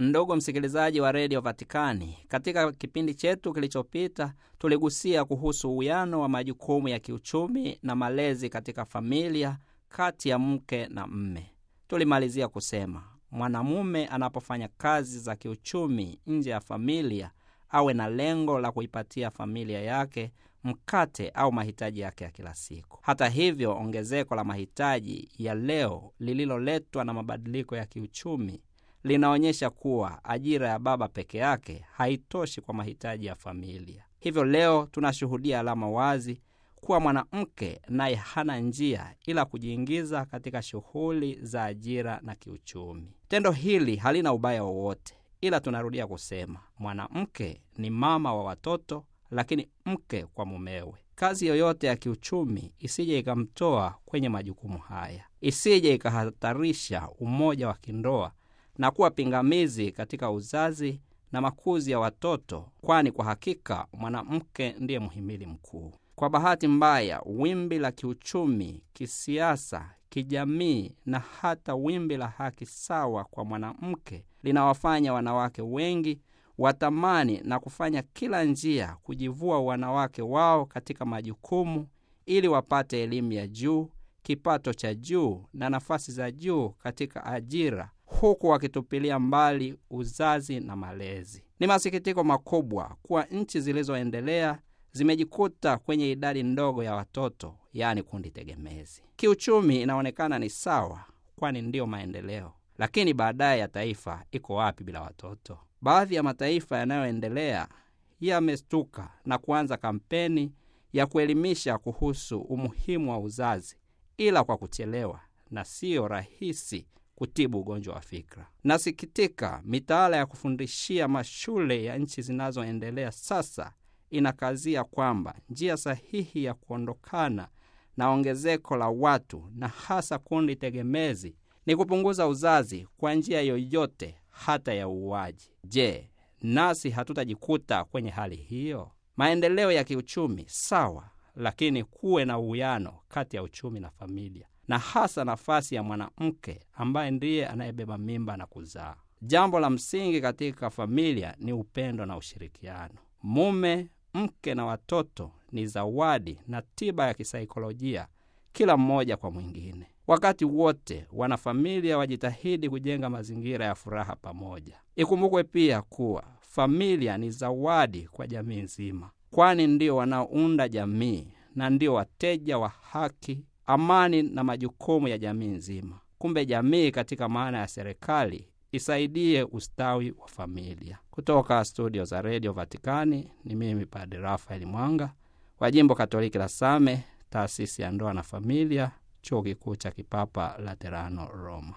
Ndugu msikilizaji wa Radio Vatikani, katika kipindi chetu kilichopita tuligusia kuhusu uwiano wa majukumu ya kiuchumi na malezi katika familia kati ya mke na mme. Tulimalizia kusema mwanamume anapofanya kazi za kiuchumi nje ya familia awe na lengo la kuipatia familia yake mkate au mahitaji yake ya kila siku. Hata hivyo, ongezeko la mahitaji ya leo lililoletwa na mabadiliko ya kiuchumi linaonyesha kuwa ajira ya baba peke yake haitoshi kwa mahitaji ya familia. Hivyo leo tunashuhudia alama wazi kuwa mwanamke naye hana njia ila kujiingiza katika shughuli za ajira na kiuchumi. Tendo hili halina ubaya wowote, ila tunarudia kusema mwanamke ni mama wa watoto, lakini mke kwa mumewe. Kazi yoyote ya kiuchumi isije ikamtoa kwenye majukumu haya, isije ikahatarisha umoja wa kindoa na kuwa pingamizi katika uzazi na makuzi ya watoto, kwani kwa hakika mwanamke ndiye muhimili mkuu. Kwa bahati mbaya, wimbi la kiuchumi, kisiasa, kijamii na hata wimbi la haki sawa kwa mwanamke linawafanya wanawake wengi watamani na kufanya kila njia kujivua wanawake wao katika majukumu ili wapate elimu ya juu, kipato cha juu na nafasi za juu katika ajira, huku wakitupilia mbali uzazi na malezi. Ni masikitiko makubwa kuwa nchi zilizoendelea zimejikuta kwenye idadi ndogo ya watoto, yani kundi tegemezi. Kiuchumi inaonekana ni sawa, kwani ndio maendeleo, lakini baadaye ya taifa iko wapi bila watoto? Baadhi ya mataifa yanayoendelea yamestuka na kuanza kampeni ya kuelimisha kuhusu umuhimu wa uzazi, ila kwa kuchelewa na sio rahisi kutibu ugonjwa wa fikra. Nasikitika, mitaala ya kufundishia mashule ya nchi zinazoendelea sasa inakazia kwamba njia sahihi ya kuondokana na ongezeko la watu na hasa kundi tegemezi ni kupunguza uzazi kwa njia yoyote, hata ya uuaji. Je, nasi hatutajikuta kwenye hali hiyo? Maendeleo ya kiuchumi sawa, lakini kuwe na uwiano kati ya uchumi na familia, na hasa nafasi ya mwanamke ambaye ndiye anayebeba mimba na kuzaa. Jambo la msingi katika familia ni upendo na ushirikiano. Mume, mke na watoto ni zawadi na tiba ya kisaikolojia, kila mmoja kwa mwingine. Wakati wote wanafamilia wajitahidi kujenga mazingira ya furaha pamoja. Ikumbukwe pia kuwa familia ni zawadi kwa jamii nzima, kwani ndio wanaounda jamii na ndio wateja wa haki, amani na majukumu ya jamii nzima. Kumbe jamii katika maana ya serikali isaidie ustawi wa familia. Kutoka studio za Radio Vatikani, ni mimi Padre Rafael Mwanga wa Jimbo Katoliki la Same, Taasisi ya Ndoa na Familia, Chuo Kikuu cha Kipapa Laterano, Roma.